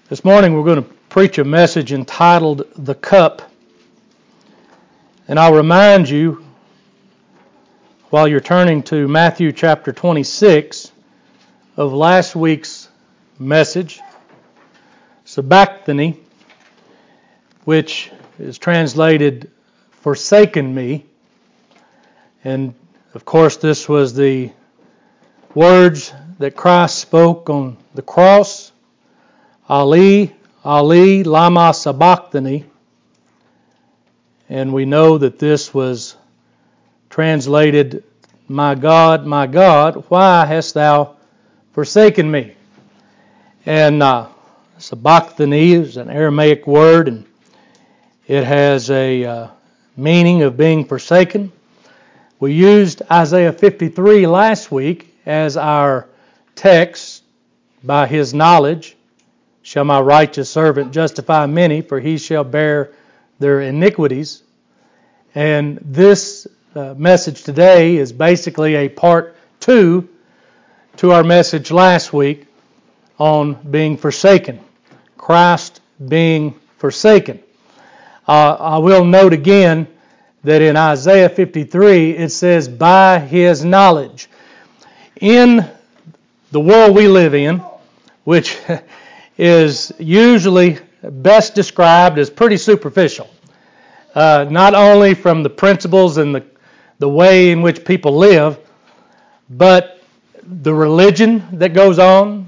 This morning we're going to preach a message entitled The Cup. And I'll remind you, while you're turning to Matthew chapter 26, of last week's message, Sabachthani, which is translated forsaken me. And of course this was the words that Christ spoke on the cross. Ali, Ali, lama sabachthani. And we know that this was translated, my God, why hast thou forsaken me? And sabachthani is an Aramaic word, and it has a meaning of being forsaken. We used Isaiah 53 last week as our text. By his knowledge shall my righteous servant justify many, for he shall bear their iniquities. And this message today is basically a part 2 to our message last week on being forsaken. Christ being forsaken. I will note again that in Isaiah 53 it says, by his knowledge. In the world we live in, which is usually best described as pretty superficial, not only from the principles and the way in which people live, but the religion that goes on,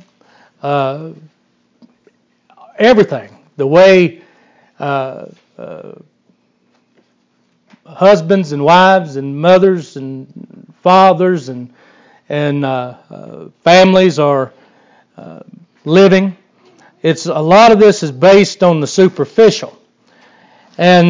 everything, the way husbands and wives and mothers and fathers and families are living. A lot of this is based on the superficial. And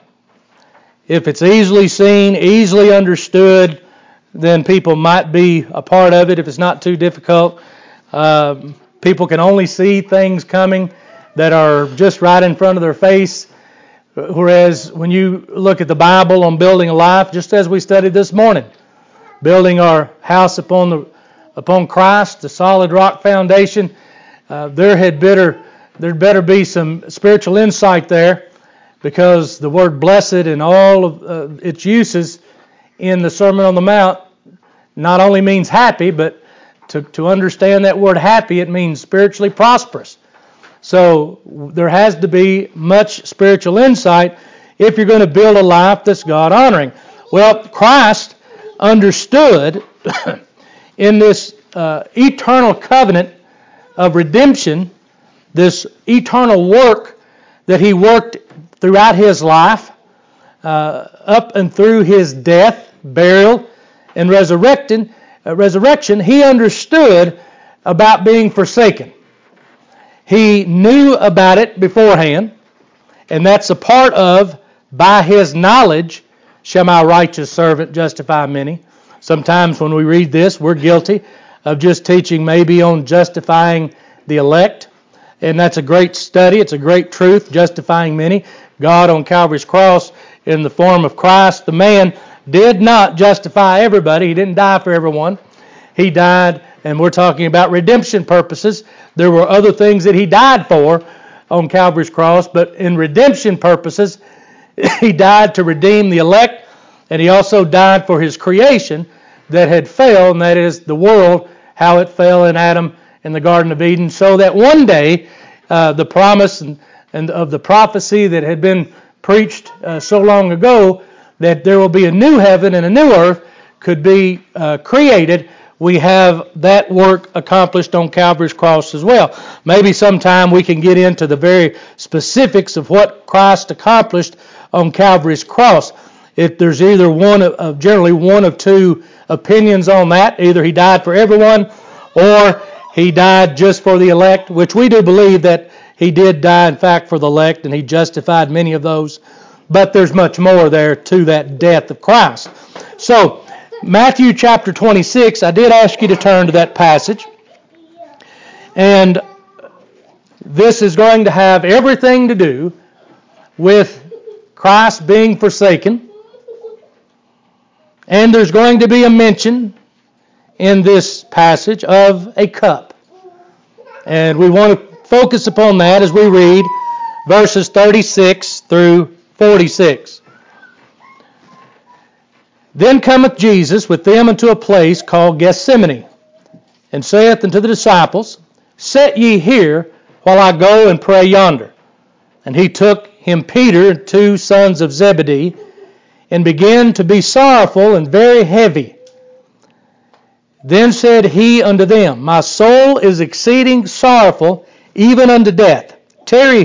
if it's easily seen, easily understood, then people might be a part of it. If it's not too difficult, people can only see things coming that are just right in front of their face. Whereas when you look at the Bible on building a life, just as we studied this morning, building our house upon Christ, the solid rock foundation, there'd better be some spiritual insight there, because the word blessed and all of its uses in the Sermon on the Mount not only means happy, but to understand that word happy, it means spiritually prosperous. So there has to be much spiritual insight if you're going to build a life that's God-honoring. Well, Christ understood in this eternal covenant of redemption, this eternal work that he worked throughout his life, up and through his death, burial, and resurrection, he understood about being forsaken. He knew about it beforehand, and that's a part of, by his knowledge shall my righteous servant justify many. Sometimes when we read this, we're guilty of just teaching maybe on justifying the elect, and that's a great study. It's a great truth, justifying many. God on Calvary's cross in the form of Christ, the man, did not justify everybody. He didn't die for everyone. He died, and we're talking about redemption purposes. There were other things that he died for on Calvary's cross, but in redemption purposes, he died to redeem the elect, and he also died for his creation that had failed, and that is the world, how it fell in Adam in the Garden of Eden, so that one day the promise and of the prophecy that had been preached so long ago, that there will be a new heaven and a new earth could be created. We have that work accomplished on Calvary's cross as well. Maybe sometime we can get into the very specifics of what Christ accomplished on Calvary's cross. If there's either generally one of two opinions on that, either he died for everyone or he died just for the elect, which we do believe that he did die, in fact, for the elect, and he justified many of those. But there's much more there to that death of Christ. So, Matthew chapter 26, I did ask you to turn to that passage. And this is going to have everything to do with Christ being forsaken. And there's going to be a mention in this passage of a cup. And we want to focus upon that as we read verses 36 through 46. Then cometh Jesus with them unto a place called Gethsemane, and saith unto the disciples, Set ye here, while I go and pray yonder. And he took him Peter and 2 sons of Zebedee, and began to be sorrowful and very heavy. Then said he unto them, My soul is exceeding sorrowful, even unto death. Tarry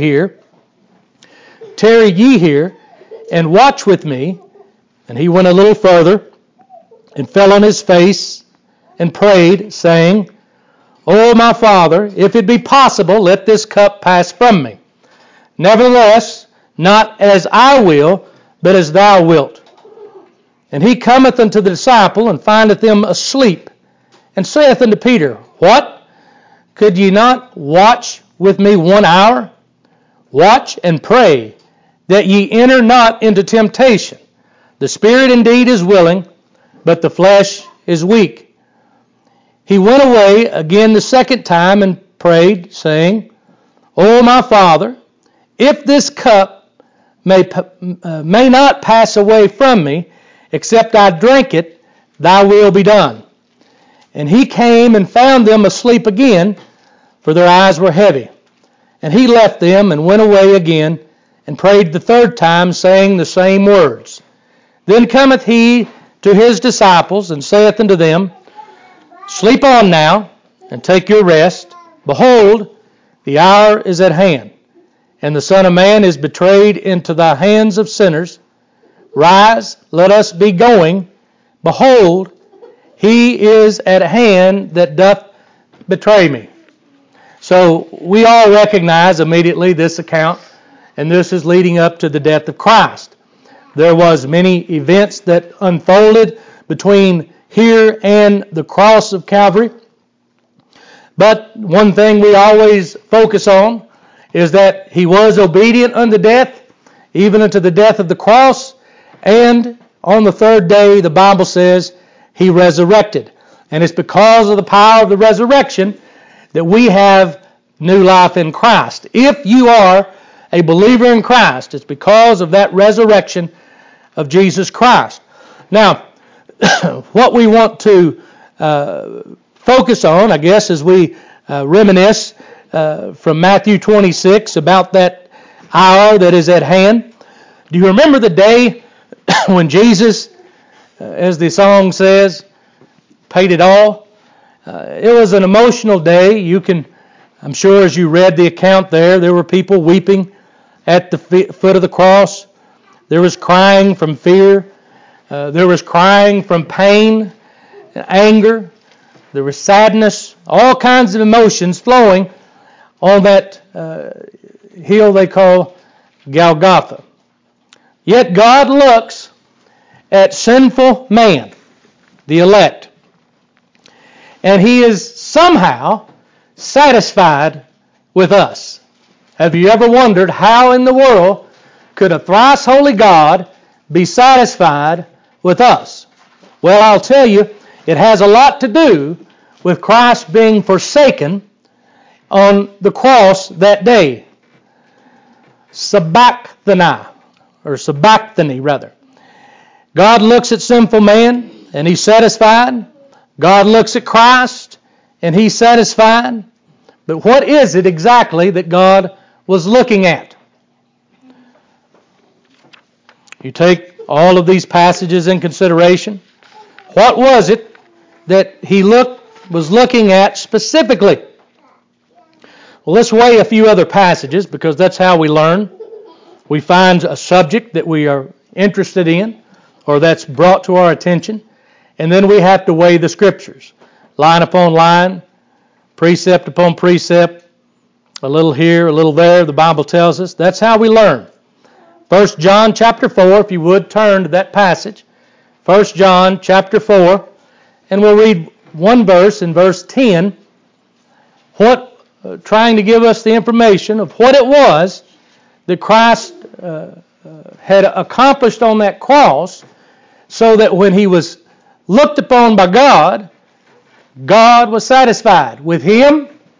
ye here, and watch with me. And he went a little further, and fell on his face, and prayed, saying, O my Father, if it be possible, let this cup pass from me. Nevertheless, not as I will, but as thou wilt. And he cometh unto the disciple, and findeth them asleep, and saith unto Peter, What? Could ye not watch with me 1 hour? Watch and pray, that ye enter not into temptation. The spirit indeed is willing, but the flesh is weak. He went away again the second time, and prayed, saying, O my Father, if this cup may not pass away from me, except I drink it, thy will be done. And he came and found them asleep again, for their eyes were heavy. And he left them and went away again, and prayed the third time, saying the same words. Then cometh he to his disciples, and saith unto them, Sleep on now, and take your rest. Behold, the hour is at hand, and the Son of Man is betrayed into the hands of sinners. Rise, let us be going. Behold, he is at hand that doth betray me. So we all recognize immediately this account, and this is leading up to the death of Christ. There was many events that unfolded between here and the cross of Calvary. But one thing we always focus on is that he was obedient unto death, even unto the death of the cross, and on the third day, the Bible says, he resurrected. And it's because of the power of the resurrection that we have new life in Christ. If you are a believer in Christ, it's because of that resurrection of Jesus Christ. Now, what we want to focus on, I guess, as we reminisce from Matthew 26 about that hour that is at hand. Do you remember the day when Jesus, as the song says, paid it all? It was an emotional day. I'm sure as you read the account there were people weeping at the foot of the cross. There was crying from fear. There was crying from pain and anger. There was sadness, all kinds of emotions flowing on that hill they call Golgotha. Yet God looks at sinful man, the elect, and he is somehow satisfied with us. Have you ever wondered how in the world could a thrice holy God be satisfied with us? Well, I'll tell you, it has a lot to do with Christ being forsaken on the cross that day. Sabachthani. God looks at sinful man, and he's satisfied. God looks at Christ, and he's satisfied. But what is it exactly that God was looking at? You take all of these passages in consideration. What was it that he was looking at specifically? Well, let's weigh a few other passages, because that's how we learn. We find a subject that we are interested in, or that's brought to our attention, and then we have to weigh the Scriptures, line upon line, precept upon precept, a little here, a little there, the Bible tells us. That's how we learn. 1 John chapter 4, if you would turn to that passage. 1 John chapter 4, and we'll read one verse in verse 10, trying to give us the information of what it was that Christ had accomplished on that cross, so that when he was looked upon by God, God was satisfied with him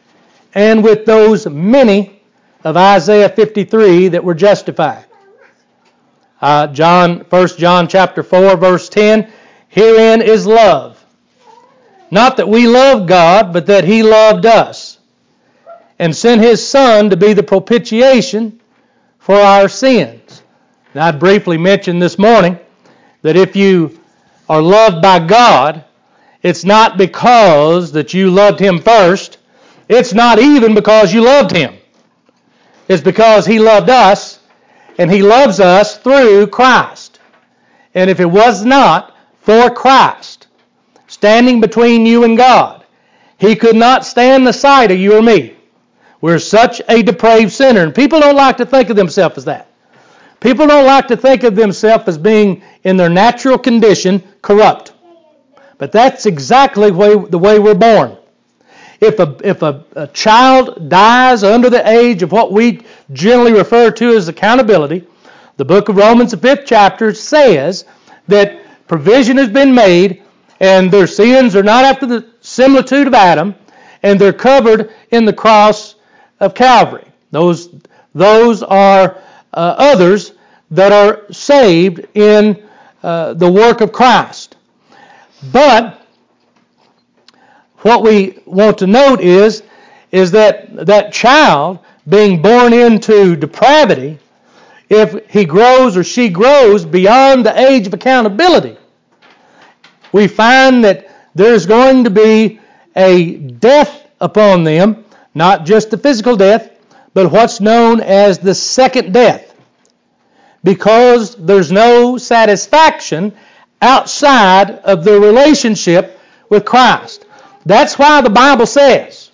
and with those many of Isaiah 53 that were justified. 1 John chapter 4, verse 10, herein is love. Not that we love God, but that He loved us, and sent His Son to be the propitiation for our sins. Now, I briefly mentioned this morning that if you are loved by God, it's not because that you loved Him first. It's not even because you loved Him. It's because He loved us, and He loves us through Christ. And if it was not for Christ standing between you and God, He could not stand the sight of you or me. We're such a depraved sinner, and people don't like to think of themselves as that. People don't like to think of themselves as being, in their natural condition, corrupt. But that's exactly the way we're born. If a child dies under the age of what we generally refer to as accountability, the book of Romans, the 5th chapter, says that provision has been made and their sins are not after the similitude of Adam, and they're covered in the cross of Calvary. Those are others that are saved in the work of Christ. But what we want to note is that child being born into depravity, if he grows or she grows beyond the age of accountability, we find that there's going to be a death upon them, not just the physical death, but what's known as the second death, because there's no satisfaction outside of the relationship with Christ. That's why the Bible says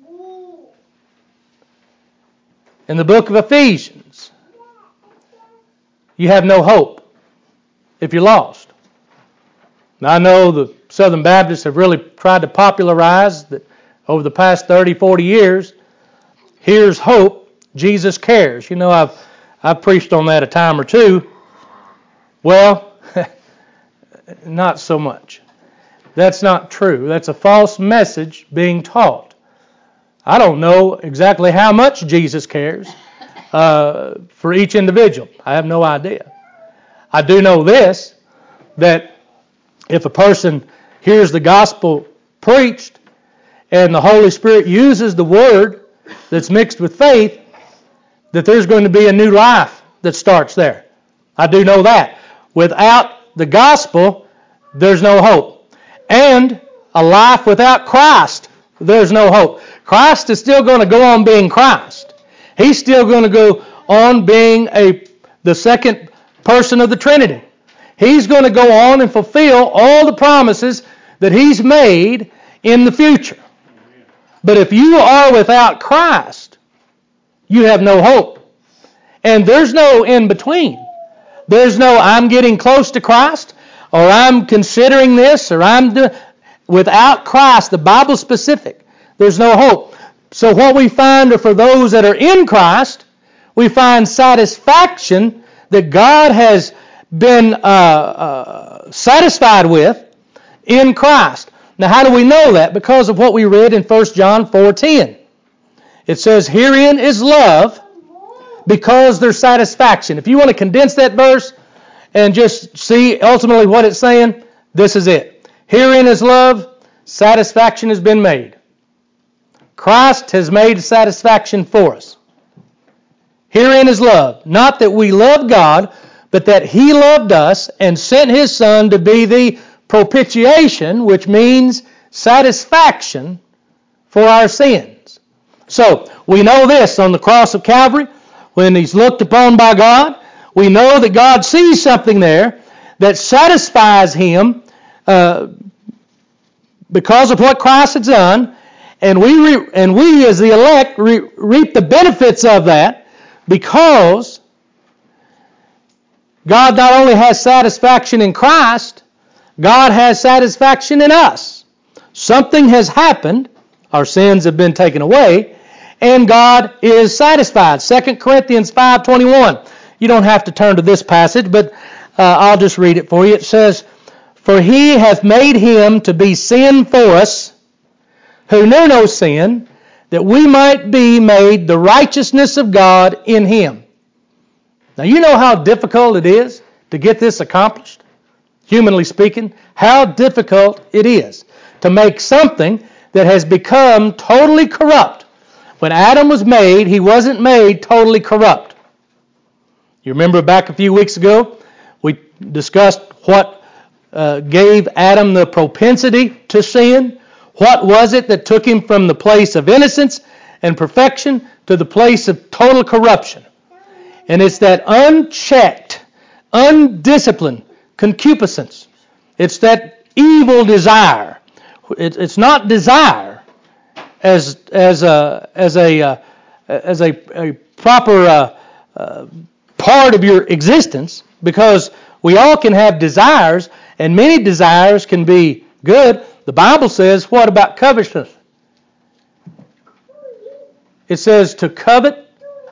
in the book of Ephesians, you have no hope if you're lost. Now, I know the Southern Baptists have really tried to popularize that over the past 30, 40 years. Here's hope, Jesus cares. You know, I've preached on that a time or two. Well, not so much. That's not true. That's a false message being taught. I don't know exactly how much Jesus cares for each individual. I have no idea. I do know this, that if a person hears the gospel preached and the Holy Spirit uses the word that's mixed with faith, that there's going to be a new life that starts there. I do know that. Without the gospel, there's no hope. And a life without Christ, there's no hope. Christ is still going to go on being Christ. He's still going to go on being the second person of the Trinity. He's going to go on and fulfill all the promises that He's made in the future. But if you are without Christ, you have no hope. And there's no in between. There's no I'm getting close to Christ, or I'm considering this, or I'm doing. Without Christ, the Bible's specific. There's no hope. So what we find are for those that are in Christ, we find satisfaction that God has been satisfied with in Christ. Now, how do we know that? Because of what we read in 1 John 4:10. It says, herein is love, because there's satisfaction. If you want to condense that verse and just see ultimately what it's saying, this is it. Herein is love, satisfaction has been made. Christ has made satisfaction for us. Herein is love, not that we love God, but that He loved us and sent His Son to be the propitiation, which means satisfaction for our sins. So, we know this on the cross of Calvary, when He's looked upon by God, we know that God sees something there that satisfies Him because of what Christ has done, and we as the elect reap the benefits of that, because God not only has satisfaction in Christ, God has satisfaction in us. Something has happened, our sins have been taken away, and God is satisfied. 2 Corinthians 5:21. You don't have to turn to this passage, but I'll just read it for you. It says, for He hath made Him to be sin for us, who knew no sin, that we might be made the righteousness of God in Him. Now you know how difficult it is to get this accomplished, humanly speaking, how difficult it is to make something that has become totally corrupt. When Adam was made, he wasn't made totally corrupt. You remember back a few weeks ago, we discussed what gave Adam the propensity to sin. What was it that took him from the place of innocence and perfection to the place of total corruption? And it's that unchecked, undisciplined concupiscence. It's that evil desire. It's not desire as a proper part of your existence, because we all can have desires, and many desires can be good. The Bible says, what about covetousness? It says to covet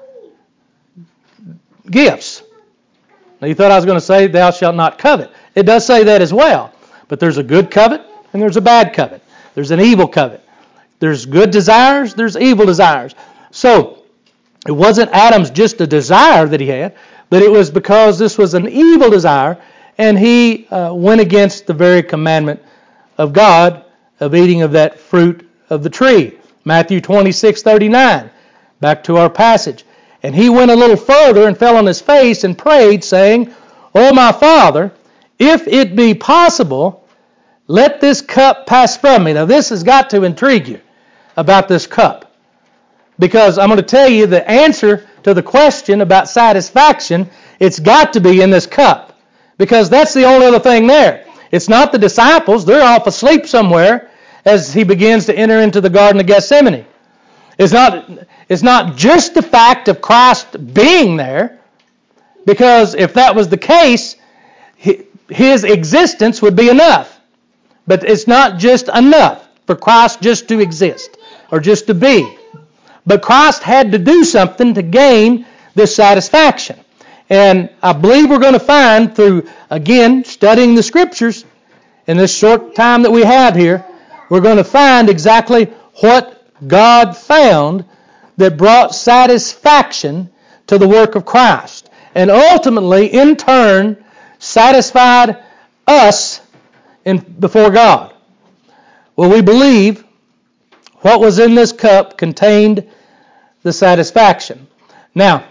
gifts. Now you thought I was going to say, thou shalt not covet. It does say that as well. But there's a good covet and there's a bad covet. There's an evil covet. There's good desires, there's evil desires. So it wasn't Adam's just a desire that he had, but it was because this was an evil desire, and he went against the very commandment of God of eating of that fruit of the tree. Matthew 26:39. Back to our passage. And he went a little further and fell on his face and prayed, saying, O my Father, if it be possible, let this cup pass from me. Now this has got to intrigue you about this cup, because I'm going to tell you the answer to the question about satisfaction. It's got to be in this cup, because that's the only other thing there. It's not the disciples. They're off asleep somewhere as he begins to enter into the Garden of Gethsemane. It's not just the fact of Christ being there, because if that was the case, his existence would be enough. But it's not just enough for Christ just to exist or just to be. But Christ had to do something to gain this satisfaction. And I believe we're going to find through, again, studying the Scriptures in this short time that we have here, we're going to find exactly what God found that brought satisfaction to the work of Christ. And ultimately, in turn, satisfied us before God. Well, we believe what was in this cup contained the satisfaction. Now,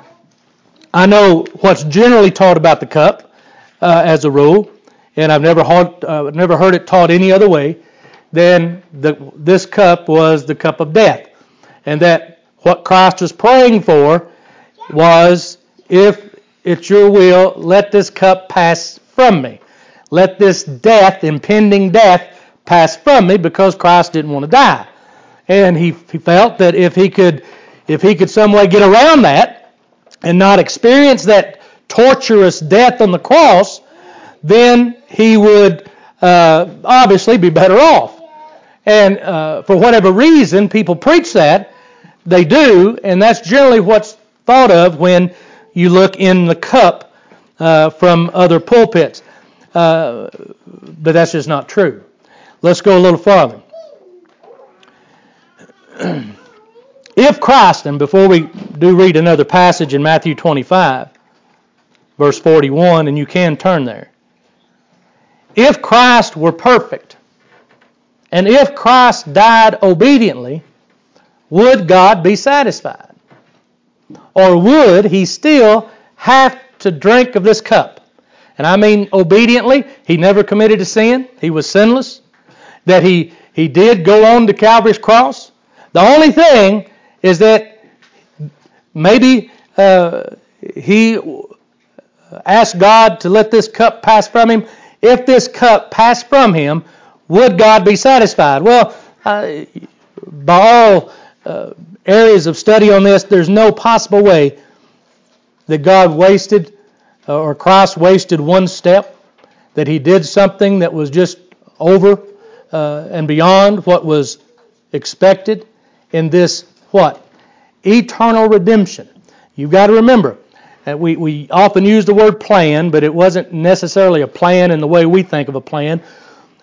I know what's generally taught about the cup as a rule, and I've never heard it taught any other way than this cup was the cup of death. And that what Christ was praying for was, if it's your will, let this cup pass from me. Let this death, impending death, pass from me, because Christ didn't want to die. And he felt that if he could some way get around that and not experience that torturous death on the cross, then he would obviously be better off. And for whatever reason, people preach that. They do, and that's generally what's thought of when you look in the cup from other pulpits. But that's just not true. Let's go a little farther. If Christ, and before we do read another passage in Matthew 25, verse 41, and you can turn there. If Christ were perfect, and if Christ died obediently, would God be satisfied? Or would he still have to drink of this cup? And I mean obediently. He never committed a sin. He was sinless. That he did go on to Calvary's cross. The only thing is that maybe he asked God to let this cup pass from him. If this cup passed from him, would God be satisfied? Well, by all areas of study on this, there's no possible way that God wasted or Christ wasted one step, that he did something that was just over and beyond what was expected in this, what? Eternal redemption. You've got to remember that we often use the word plan, but it wasn't necessarily a plan in the way we think of a plan.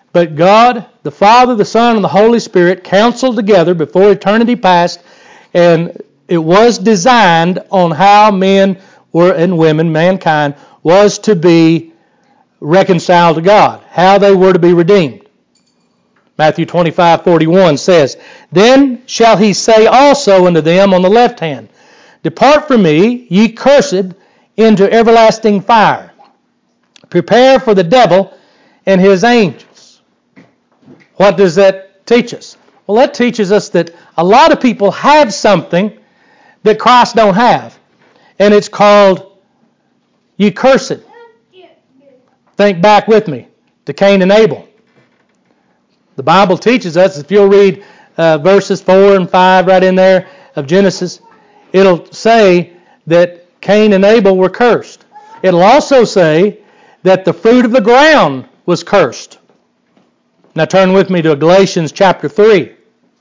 But God, the Father, the Son, and the Holy Spirit counseled together before eternity passed, and it was designed on how men were and women, mankind, was to be reconciled to God, how they were to be redeemed. Matthew 25:41 says, Then shall he say also unto them on the left hand, Depart from me, ye cursed, into everlasting fire. Prepare for the devil and his angels. What does that teach us? Well, that teaches us that a lot of people have something that Christ don't have. And it's called ye cursed. Think back with me to Cain and Abel. The Bible teaches us, if you'll read verses 4 and 5 right in there of Genesis, it'll say that Cain and Abel were cursed. It'll also say that the fruit of the ground was cursed. Now turn with me to Galatians chapter 3.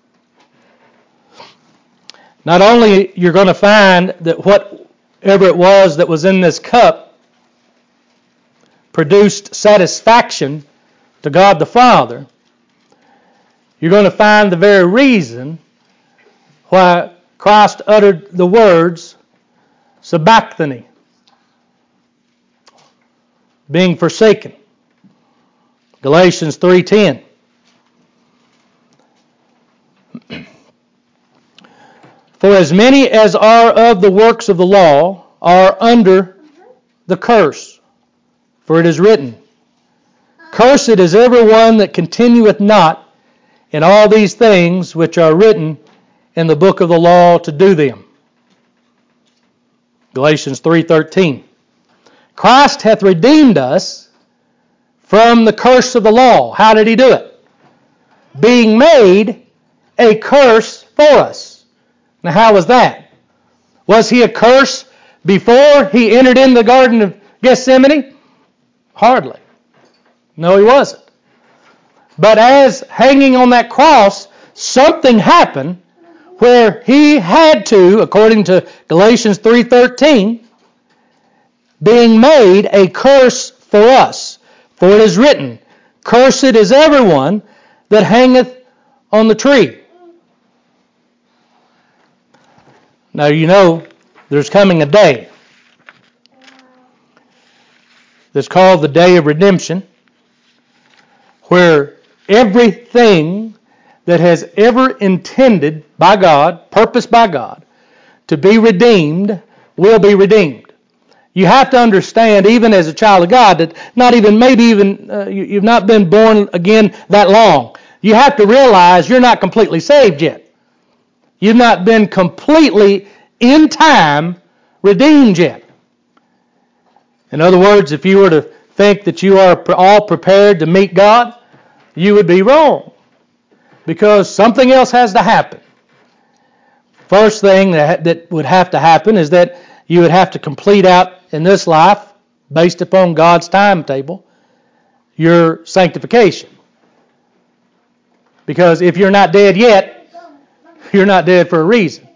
Not only you're going to find that whatever it was that was in this cup produced satisfaction to God the Father, you're going to find the very reason why Christ uttered the words sabachthani, being forsaken. Galatians 3:10. For as many as are of the works of the law are under the curse. For it is written, Cursed is every one that continueth not in all these things which are written in the book of the law to do them. Galatians 3:13. Christ hath redeemed us from the curse of the law. How did he do it? Being made a curse for us. Now how was that? Was he a curse before he entered in the Garden of Gethsemane? Hardly. No, he wasn't. But as hanging on that cross, something happened where he had to, according to Galatians 3:13, being made a curse for us. For it is written, Cursed is everyone that hangeth on the tree. Now you know there's coming a day that's called the Day of Redemption, where everything that has ever intended by God, purposed by God, to be redeemed, will be redeemed. You have to understand, even as a child of God, that not even, maybe even, you've not been born again that long. You have to realize you're not completely saved yet. You've not been completely, in time, redeemed yet. In other words, if you were to think that you are all prepared to meet God, you would be wrong. Because something else has to happen. First thing that would have to happen is that you would have to complete out in this life, based upon God's timetable, your sanctification. Because if you're not dead yet, you're not dead for a reason.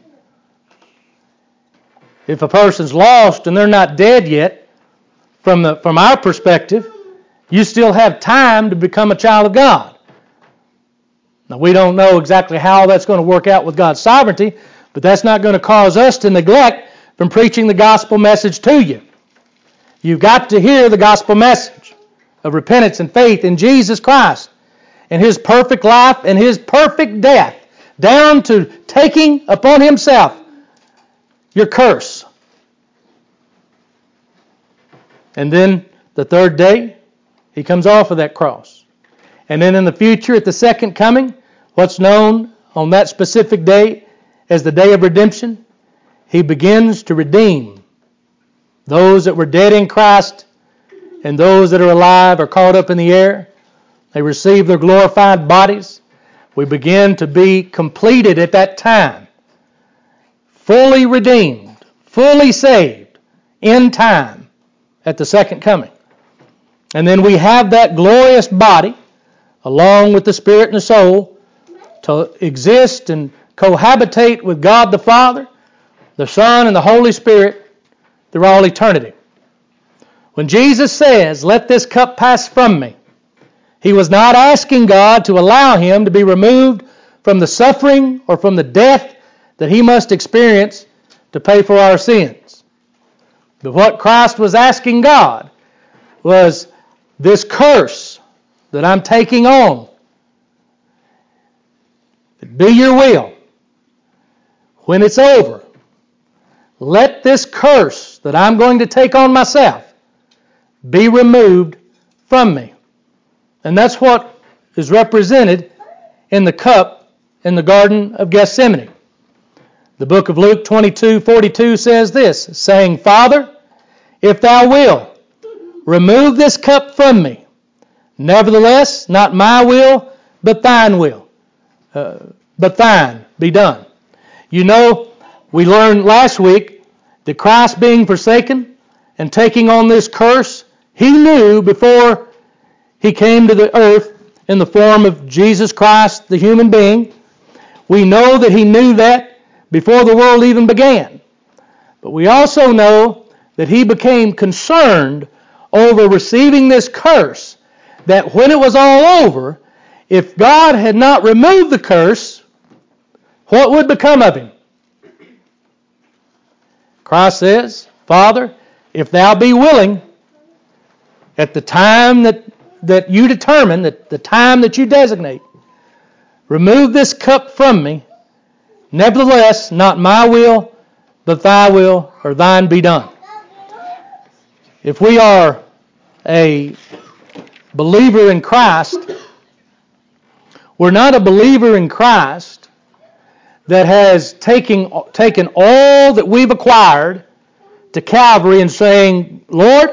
If a person's lost and they're not dead yet, from our perspective, you still have time to become a child of God. Now, we don't know exactly how that's going to work out with God's sovereignty, but that's not going to cause us to neglect from preaching the gospel message to you. You've got to hear the gospel message of repentance and faith in Jesus Christ and His perfect life and His perfect death, down to taking upon Himself your curse. And then the third day, He comes off of that cross. And then in the future, at the second coming, what's known on that specific day as the Day of Redemption, He begins to redeem those that were dead in Christ and those that are alive are caught up in the air. They receive their glorified bodies. We begin to be completed at that time. Fully redeemed, fully saved in time at the second coming. And then we have that glorious body, along with the spirit and the soul, to exist and cohabitate with God the Father, the Son, and the Holy Spirit through all eternity. When Jesus says, "Let this cup pass from me," He was not asking God to allow him to be removed from the suffering or from the death that he must experience to pay for our sins. But what Christ was asking God was, this curse that I'm taking on, be your will. When it's over, let this curse that I'm going to take on myself be removed from me. And that's what is represented in the cup in the Garden of Gethsemane. The book of Luke 22:42 says this, saying, Father, if thou wilt, remove this cup from me. Nevertheless, not my will, but thine will. But thine be done. You know, we learned last week that Christ being forsaken and taking on this curse, he knew before he came to the earth in the form of Jesus Christ, the human being. We know that he knew that before the world even began. But we also know that he became concerned over receiving this curse, that when it was all over, if God had not removed the curse, what would become of him? Christ says, Father, if thou be willing, at the time that you determine, that the time that you designate, remove this cup from me. Nevertheless, not my will, but thy will, or thine be done. If we are a believer in Christ, we're not a believer in Christ that has taken all that we've acquired to Calvary and saying, Lord,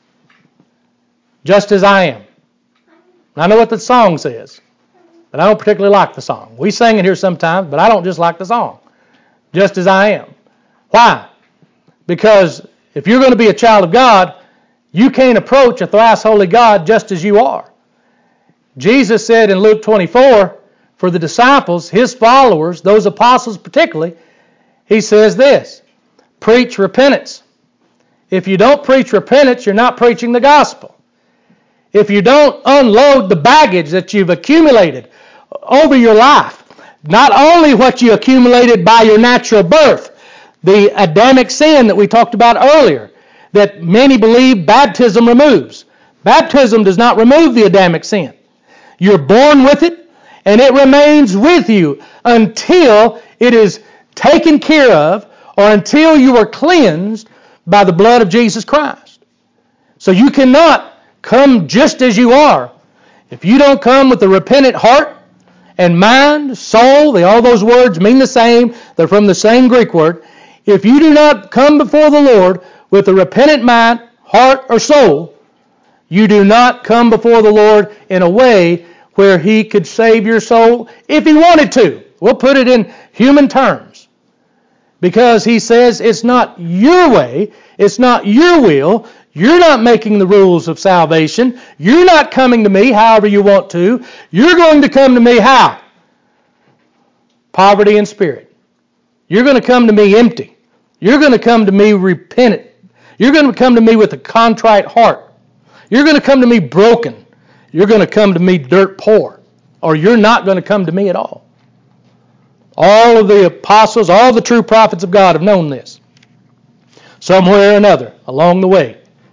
just as I am. I know what the song says, but I don't particularly like the song. We sing it here sometimes, but I don't just like the song. Just as I am. Why? Because if you're going to be a child of God, you can't approach a thrice holy God just as you are. Jesus said in Luke 24, for the disciples, his followers, those apostles particularly, he says this, preach repentance. If you don't preach repentance, you're not preaching the gospel. If you don't unload the baggage that you've accumulated over your life, not only what you accumulated by your natural birth, the Adamic sin that we talked about earlier, that many believe baptism removes. Baptism does not remove the Adamic sin. You're born with it, and it remains with you until it is taken care of or until you are cleansed by the blood of Jesus Christ. So you cannot come just as you are. If you don't come with a repentant heart and mind, soul, all those words mean the same. They're from the same Greek word. If you do not come before the Lord with a repentant mind, heart, or soul, you do not come before the Lord in a way where He could save your soul if He wanted to. We'll put it in human terms. Because He says it's not your way, it's not your will. You're not making the rules of salvation. You're not coming to me however you want to. You're going to come to me how? Poverty in spirit. You're going to come to me empty. You're going to come to me repentant. You're going to come to me with a contrite heart. You're going to come to me broken. You're going to come to me dirt poor. Or you're not going to come to me at all. All of the apostles, all the true prophets of God have known this. Somewhere or another along the way.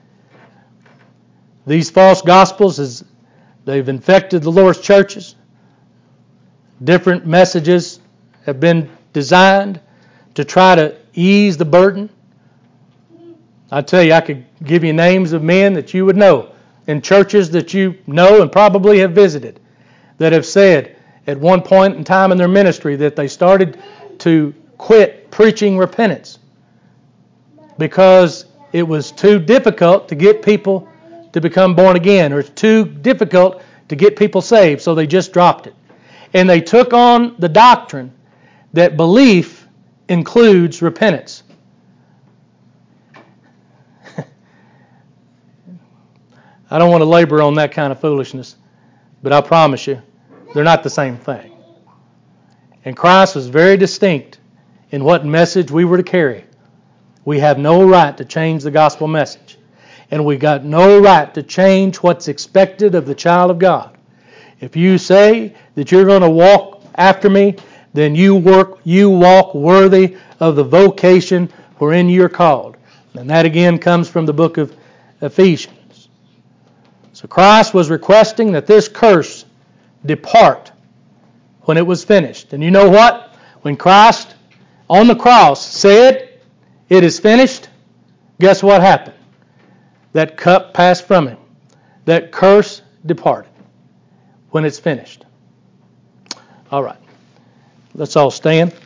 These false gospels, they've infected the Lord's churches. Different messages have been designed to try to ease the burden. I tell you, I could give you names of men that you would know in churches that you know and probably have visited that have said at one point in time in their ministry that they started to quit preaching repentance because it was too difficult to get people to become born again, or it's too difficult to get people saved, so they just dropped it. And they took on the doctrine that belief includes repentance. I don't want to labor on that kind of foolishness, but I promise you, they're not the same thing. And Christ was very distinct in what message we were to carry. We have no right to change the gospel message. And we got no right to change what's expected of the child of God. If you say that you're going to walk after me, then you walk worthy of the vocation wherein you're called. And that again comes from the book of Ephesians. So Christ was requesting that this curse depart when it was finished. And you know what? When Christ on the cross said, "It is finished," guess what happened? That cup passed from him. That curse departed when it's finished. All right. Let's all stand.